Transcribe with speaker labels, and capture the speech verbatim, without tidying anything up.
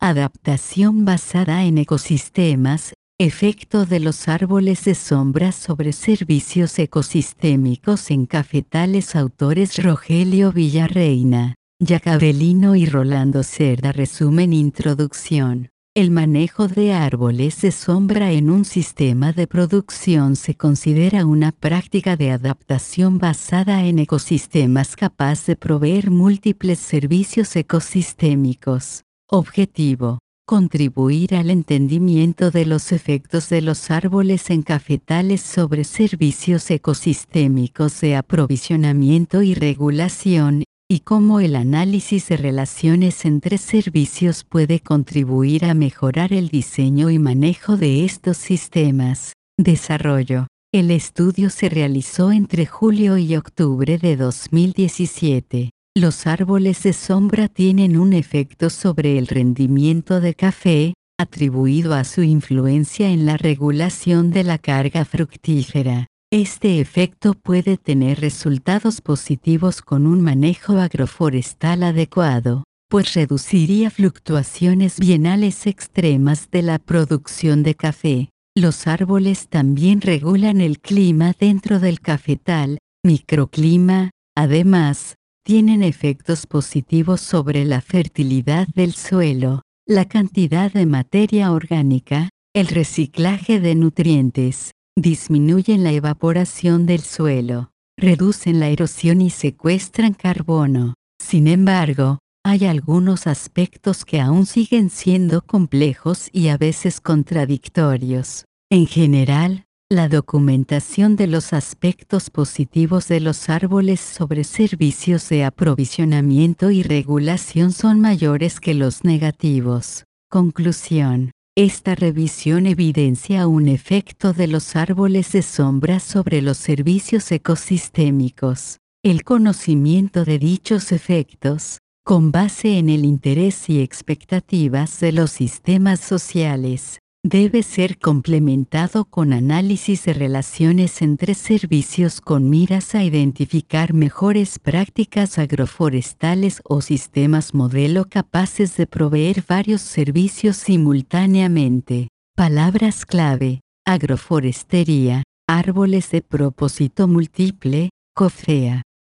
Speaker 1: Adaptación basada en ecosistemas, efecto de los árboles de sombra sobre servicios ecosistémicos en cafetales. Autores: Rogelio Villarreina, Jacabelino y Rolando Cerda. Resumen. Introducción. El manejo de árboles de sombra en un sistema de producción se considera una práctica de adaptación basada en ecosistemas capaz de proveer múltiples servicios ecosistémicos. Objetivo: contribuir al entendimiento de los efectos de los árboles en cafetales sobre servicios ecosistémicos de aprovisionamiento y regulación, y cómo el análisis de relaciones entre servicios puede contribuir a mejorar el diseño y manejo de estos sistemas. Desarrollo. El estudio se realizó entre julio y octubre de dos mil diecisiete. Los árboles de sombra tienen un efecto sobre el rendimiento de café, atribuido a su influencia en la regulación de la carga fructífera. Este efecto puede tener resultados positivos con un manejo agroforestal adecuado, pues reduciría fluctuaciones bienales extremas de la producción de café. Los árboles también regulan el clima dentro del cafetal, microclima. Además, tienen efectos positivos sobre la fertilidad del suelo, la cantidad de materia orgánica, el reciclaje de nutrientes, disminuyen la evaporación del suelo, reducen la erosión y secuestran carbono. Sin embargo, hay algunos aspectos que aún siguen siendo complejos y a veces contradictorios. En general, la documentación de los aspectos positivos de los árboles sobre servicios de aprovisionamiento y regulación son mayores que los negativos. Conclusión. Esta revisión evidencia un efecto de los árboles de sombra sobre los servicios ecosistémicos. El conocimiento de dichos efectos, con base en el interés y expectativas de los sistemas sociales, debe ser complementado con análisis de relaciones entre servicios con miras a identificar mejores prácticas agroforestales o sistemas modelo capaces de proveer varios servicios simultáneamente. Palabras clave: agroforestería, árboles de propósito múltiple, COFEA.